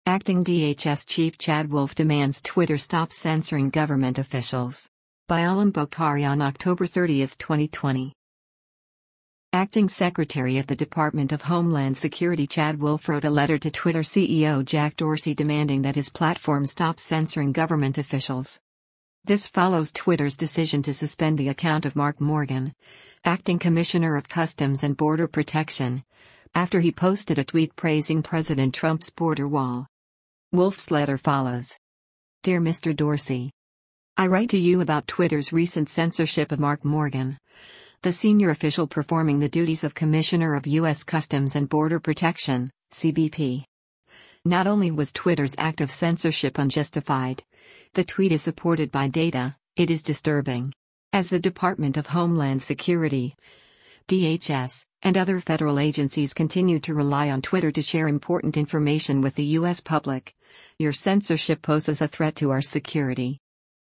Acting DHS Chief Chad Wolf demands Twitter stop censoring government officials. By Alam Bokhari on October 30, 2020. Acting Secretary of the Department of Homeland Security Chad Wolf wrote a letter to Twitter CEO Jack Dorsey demanding that his platform stop censoring government officials. This follows Twitter's decision to suspend the account of Mark Morgan, Acting Commissioner of Customs and Border Protection, after he posted a tweet praising President Trump's border wall. Wolf's letter follows. Dear Mr. Dorsey, I write to you about Twitter's recent censorship of Mark Morgan, the senior official performing the duties of Commissioner of U.S. Customs and Border Protection, CBP. Not only was Twitter's act of censorship unjustified, the tweet is supported by data, it is disturbing. As the Department of Homeland Security, DHS, and other federal agencies continue to rely on Twitter to share important information with the U.S. public, your censorship poses a threat to our security.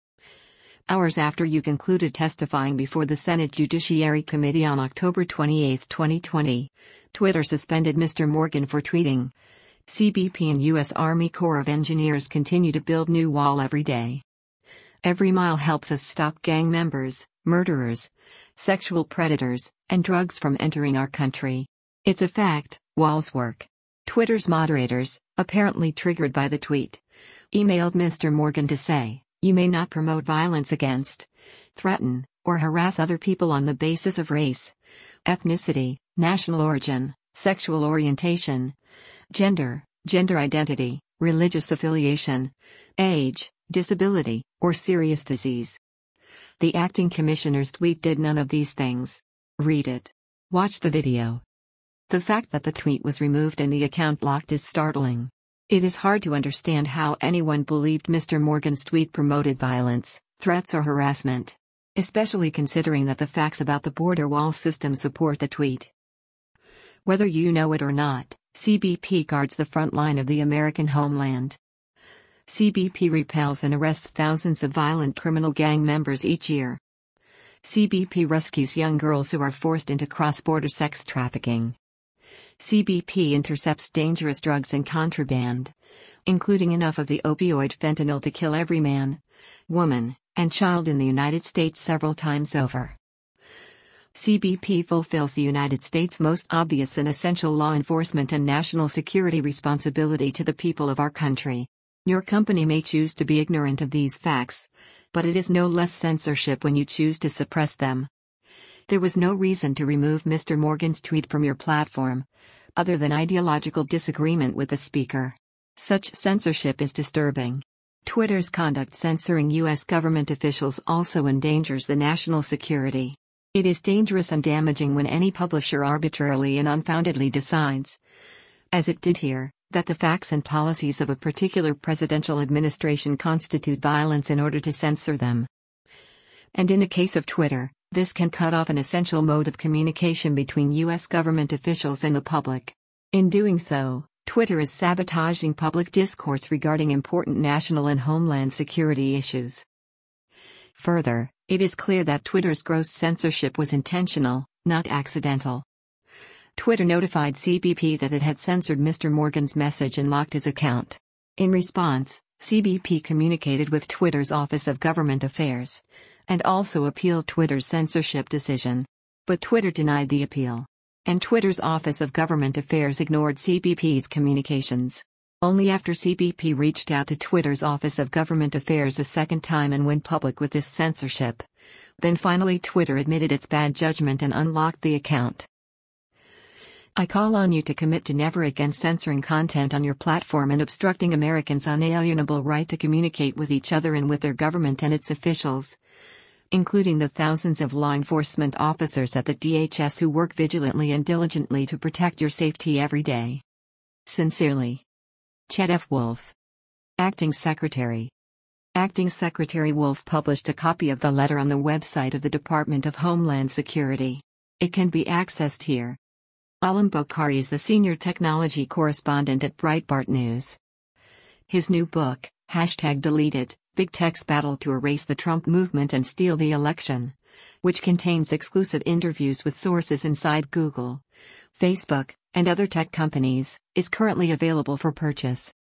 Hours after you concluded testifying before the Senate Judiciary Committee on October 28, 2020, Twitter suspended Mr. Morgan for tweeting, CBP and U.S. Army Corps of Engineers continue to build new wall every day. Every mile helps us stop gang members, murderers, sexual predators, and drugs from entering our country. It's a fact, walls work. Twitter's moderators, apparently triggered by the tweet, emailed Mr. Morgan to say, you may not promote violence against, threaten, or harass other people on the basis of race, ethnicity, national origin, sexual orientation, gender identity, religious affiliation, age, disability, or serious disease. The acting commissioner's tweet did none of these things. Read it. Watch the video. The fact that the tweet was removed and the account blocked is startling. It is hard to understand how anyone believed Mr. Morgan's tweet promoted violence, threats or harassment, especially considering that the facts about the border wall system support the tweet. Whether you know it or not, CBP guards the front line of the American homeland. CBP repels and arrests thousands of violent criminal gang members each year. CBP rescues young girls who are forced into cross-border sex trafficking. CBP intercepts dangerous drugs and contraband, including enough of the opioid fentanyl to kill every man, woman, and child in the United States several times over. CBP fulfills the United States' most obvious and essential law enforcement and national security responsibility to the people of our country. Your company may choose to be ignorant of these facts, but it is no less censorship when you choose to suppress them. There was no reason to remove Mr. Morgan's tweet from your platform, other than ideological disagreement with the speaker. Such censorship is disturbing. Twitter's conduct censoring U.S. government officials also endangers the national security. It is dangerous and damaging when any publisher arbitrarily and unfoundedly decides, as it did here, that the facts and policies of a particular presidential administration constitute violence in order to censor them. And in the case of Twitter, this can cut off an essential mode of communication between U.S. government officials and the public. In doing so, Twitter is sabotaging public discourse regarding important national and homeland security issues. Further, it is clear that Twitter's gross censorship was intentional, not accidental. Twitter notified CBP that it had censored Mr. Morgan's message and locked his account. In response, CBP communicated with Twitter's Office of Government Affairs, and also appealed Twitter's censorship decision. But Twitter denied the appeal. And Twitter's Office of Government Affairs ignored CBP's communications. Only after CBP reached out to Twitter's Office of Government Affairs a second time and went public with this censorship, then finally Twitter admitted its bad judgment and unlocked the account. I call on you to commit to never again censoring content on your platform and obstructing Americans' unalienable right to communicate with each other and with their government and its officials, including the thousands of law enforcement officers at the DHS who work vigilantly and diligently to protect your safety every day. Sincerely, Chad F. Wolf, Acting Secretary. Acting Secretary Wolf published a copy of the letter on the website of the Department of Homeland Security. It can be accessed here. Alam Bokhari is the senior technology correspondent at Breitbart News. His new book, #Deleted, Big Tech's Battle to Erase the Trump Movement and Steal the Election, which contains exclusive interviews with sources inside Google, Facebook, and other tech companies, is currently available for purchase.